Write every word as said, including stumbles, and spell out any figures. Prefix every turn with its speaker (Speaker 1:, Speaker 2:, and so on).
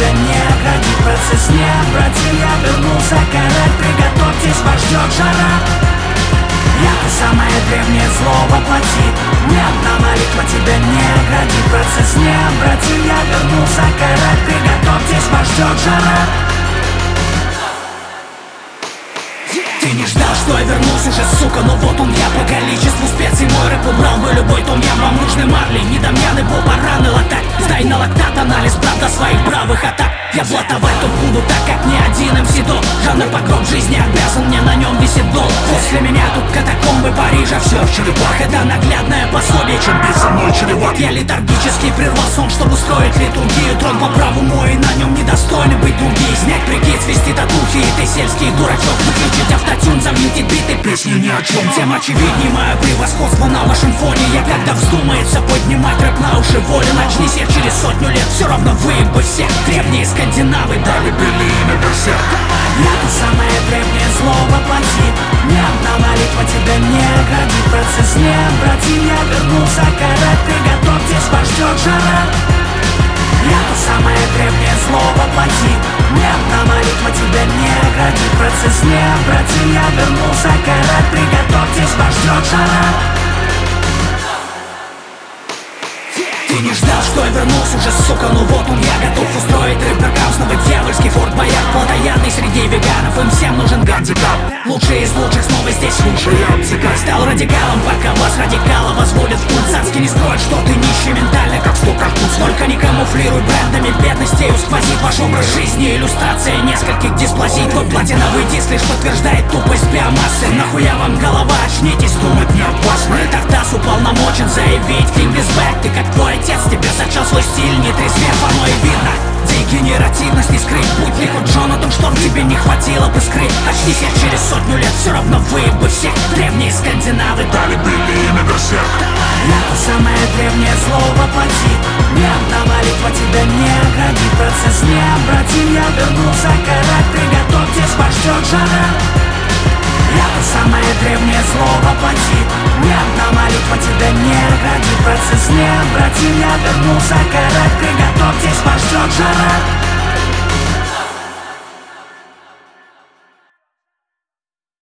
Speaker 1: тебя не оградит процесс. Нет, братья, я вернулся карать, приготовьтесь, вас ждет жара. Я то самое древнее зло воплоти. Ни одна молитва тебя не оградит процесс. Нет, братья, я вернулся карать, приготовьтесь, вас ждет жара. Ты не ждал, что я вернусь уже, сука, но вот он я. По количеству специй мой рэп убрал бы любой том ям. Вам нужны марли, недомьяны, бобараны латать. Сдай на лактат анализ, правда своих бравых атак. Я блатовать тут буду так, как ни один эм си до. Жанр погром жизни обязан, мне на нем висит долг. После меня тут катакомбы Парижа, все в черепах. Это наглядное пособие, чем бить со мной чреват. Я летаргически прервал сон, чтобы устроить литургию. Трон по праву мой, на нем недостойны быть другие. Снять прикид, свести татухи, и ты сельский дурачок. Выключить автотюн, замьютить биты, песни ни о чем. Тем очевиднее мое превосходство на вашем фоне. Я когда вздумается поднимать рэп на уши воли. Начнись я через сотню лет, все равно выебу всех. Древние скандинавы дали били имя берсерк. Я то самое древнее зло воплоти. Ни одна молитва тебя не оградит процесс. Нет, братья, я вернулся карать, приготовьтесь, вас ждет жара. Я то самое древнее зло воплоти. Ни одна молитва тебя не оградит процесс. Нет, братья, я вернулся карать, приготовьтесь, вас ждет жара. Ты не ждал, что я вернулся уже, сука, ну вот он я. Готов устроить рэп-веркам, снова дьявольский форт бояр. Плотоядный среди веганов, им всем нужен гандикап. Лучший из лучших снова здесь, слушай, я обтекай. Стал радикалом, пока вас радикала возводят в культ. Цацки не скроют, что ты нищий ментально, как сто картуз. Только не камуфлируй брендами бедностей, сквозит ваш образ жизни. Иллюстрация нескольких дисплазий. Твой платиновый диск лишь подтверждает тупость биомассы. Нахуя вам голова, очнитесь, думать не опасно. И Тартас уполномочен заявить King is back. Ты как твой отец, тебе зачал свой стиль, не трезвев, оно и видно. Дегенеративность не скрыть, будь ли хоть Джонатан Шторм, тебе не хватило бы скрыть. Очнись я через сотню лет, все равно выебу всех. Древние скандинавы дали били имя берсерк. Я то самое древнее зло воплоти. Ни одна молитва тебя не оградит процесс. Нет, братья, я вернулся карать, приготовьтесь, вас ждет жара. Я то самое древнее зло воплоти. Ни одна молитва тебя не оградит процесс. Нет, братья, я вернулся карать, приготовьтесь, вас ждет жара.